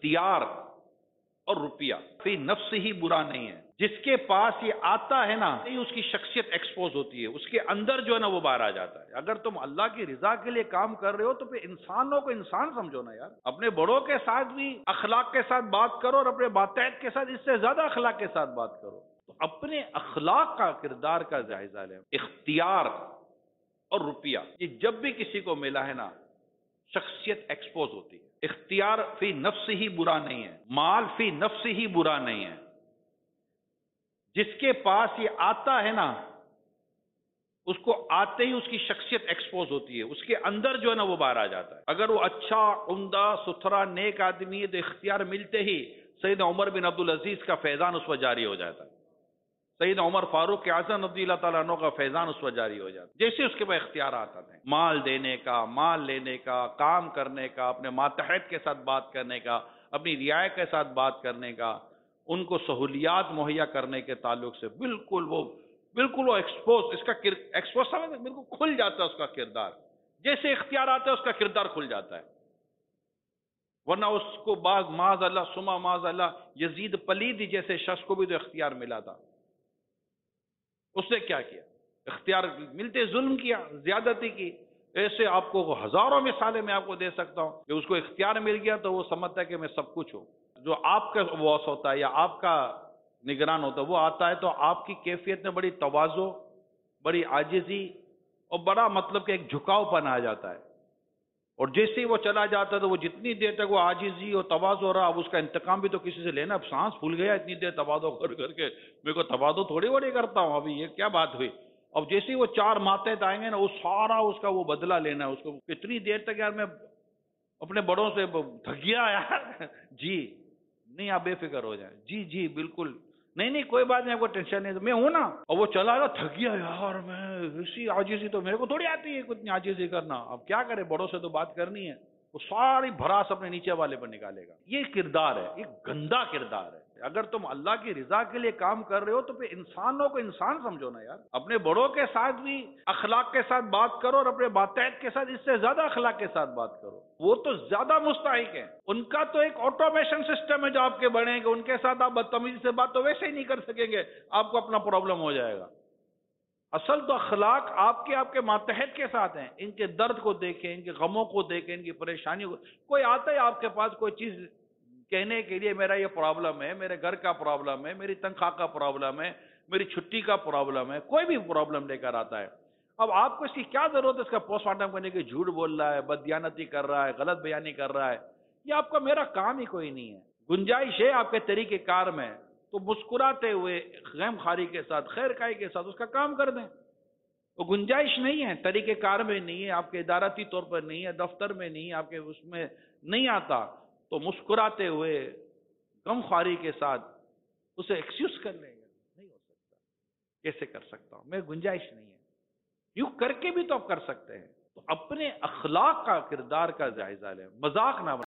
اختیار اور روپیہ فی نفس ہی برا نہیں ہے. جس کے پاس یہ آتا ہے نا اس کی شخصیت ایکسپوز ہوتی ہے، اس کے اندر جو ہے نا وہ باہر آ جاتا ہے. اگر تم اللہ کی رضا کے لیے کام کر رہے ہو تو پھر انسانوں کو انسان سمجھو نا یار. اپنے بڑوں کے ساتھ بھی اخلاق کے ساتھ بات کرو اور اپنے ماتحت کے ساتھ اس سے زیادہ اخلاق کے ساتھ بات کرو. تو اپنے اخلاق کا، کردار کا جائزہ لیں. اختیار اور روپیہ یہ جب بھی کسی کو ملا ہے نا شخصیت ایکسپوز ہوتی ہے. اختیار فی نفس ہی برا نہیں ہے، مال فی نفس ہی برا نہیں ہے. جس کے پاس یہ آتا ہے نا اس کو آتے ہی اس کی شخصیت ایکسپوز ہوتی ہے، اس کے اندر جو ہے نا وہ باہر آ جاتا ہے. اگر وہ اچھا، عمدہ، ستھرا، نیک آدمی ہے تو اختیار ملتے ہی سیدنا عمر بن عبدالعزیز کا فیضان اس پر جاری ہو جاتا ہے. سیدنا عمر فاروق اعظم رضی اللہ تعالیٰ عنہ کا فیضان اس پر جاری ہو جاتا ہے. جیسے اس کے پاس اختیارات آتے ہیں، مال دینے کا، مال لینے کا، کام کرنے کا، اپنے ماتحت کے ساتھ بات کرنے کا، اپنی رعایا کے ساتھ بات کرنے کا، ان کو سہولیات مہیا کرنے کے تعلق سے بالکل وہ ایکسپوز، اس کا ایکسپوز سمجھ بالکل کھل جاتا ہے اس کا کردار. جیسے اختیار آتا ہے اس کا کردار کھل جاتا ہے. ورنہ اس کو بعض معاذ اللہ سما معاذ اللہ یزید پلیدی جیسے شخص کو بھی تو اختیار ملا تھا. اس نے کیا کیا؟ اختیار ملتے ظلم کیا، زیادتی کی. ایسے آپ کو ہزاروں مثالیں میں آپ کو دے سکتا ہوں کہ اس کو اختیار مل گیا تو وہ سمجھتا ہے کہ میں سب کچھ ہوں. جو آپ کا باس ہوتا ہے یا آپ کا نگران ہوتا ہے وہ آتا ہے تو آپ کی کیفیت میں بڑی تواضع، بڑی عاجزی اور بڑا مطلب کہ ایک جھکاؤ پن آ جاتا ہے. اور جیسے ہی وہ چلا جاتا ہے تو وہ جتنی دیر تک وہ عاجزی اور تواضع رہا، اب اس کا انتقام بھی تو کسی سے لینا. اب سانس پھول گیا اتنی دیر تواضع کر کے، میرے کو تواضع تھوڑی بڑی کرتا ہوں ابھی، یہ کیا بات ہوئی. اب جیسے ہی وہ چار ماتحت آئیں گے نا وہ سارا اس کا وہ بدلہ لینا ہے. اس کو کتنی دیر تک یار میں اپنے بڑوں سے تھک گیا یار. جی نہیں، آپ بے فکر ہو جائیں. جی جی بالکل نہیں کوئی بات نہیں، آپ کو ٹینشن نہیں، میں ہوں نا. اور وہ چلا گا، تھک گیا یار میں، اسی عاجزی تو میرے کو تھوڑی آتی ہے اتنی عاجزی کرنا. اب کیا کرے، بڑوں سے تو بات کرنی ہے. وہ ساری بھراس اپنے نیچے والے پر نکالے گا. یہ کردار ہے، یہ گندا کردار ہے. اگر تم اللہ کی رضا کے لیے کام کر رہے ہو تو پھر انسانوں کو انسان سمجھو نا یار. اپنے بڑوں کے ساتھ بھی اخلاق کے ساتھ بات کرو اور اپنے ماتحت کے ساتھ اس سے زیادہ اخلاق کے ساتھ بات کرو. وہ تو زیادہ مستحق ہیں. ان کا تو ایک آٹومیشن سسٹم ہے جو آپ کے بڑھیں گے، ان کے ساتھ آپ بدتمیزی سے بات تو ویسے ہی نہیں کر سکیں گے، آپ کو اپنا پرابلم ہو جائے گا. اصل تو اخلاق آپ کے ماتحت کے ساتھ ہیں. ان کے درد کو دیکھیں، ان کے غموں کو دیکھیں، ان کی پریشانیوں کو. کوئی آتا ہے آپ کے پاس کوئی چیز کہنے کے لیے، میرا یہ پرابلم ہے، میرے گھر کا پرابلم ہے، میری تنخواہ کا پرابلم ہے، میری چھٹی کا پرابلم ہے، کوئی بھی پرابلم لے کر آتا ہے. اب آپ کو اس کی کیا ضرورت ہے اس کا پوسٹ مارٹم کرنے کی؟ جھوٹ بول رہا ہے، بددیانتی کر رہا ہے، غلط بیانی کر رہا ہے. یہ آپ کا میرا کام ہی کوئی نہیں ہے. گنجائش ہے آپ کے طریقہ کار میں تو مسکراتے ہوئے، غم خاری کے ساتھ، خیر خائی کے ساتھ اس کا کام کر دیں. وہ گنجائش نہیں ہے، طریقہ کار میں نہیں ہے، آپ کے ادارتی طور پر نہیں ہے، دفتر میں نہیں ہے، آپ کے اس میں نہیں آتا تو مسکراتے ہوئے، غم خواری کے ساتھ اسے ایکسکیوز کر لیں گے. نہیں ہو سکتا. کیسے کر سکتا ہوں میں؟ گنجائش نہیں ہے. یوں کر کے بھی تو آپ کر سکتے ہیں. تو اپنے اخلاق کا، کردار کا جائزہ لیں، مذاق نہ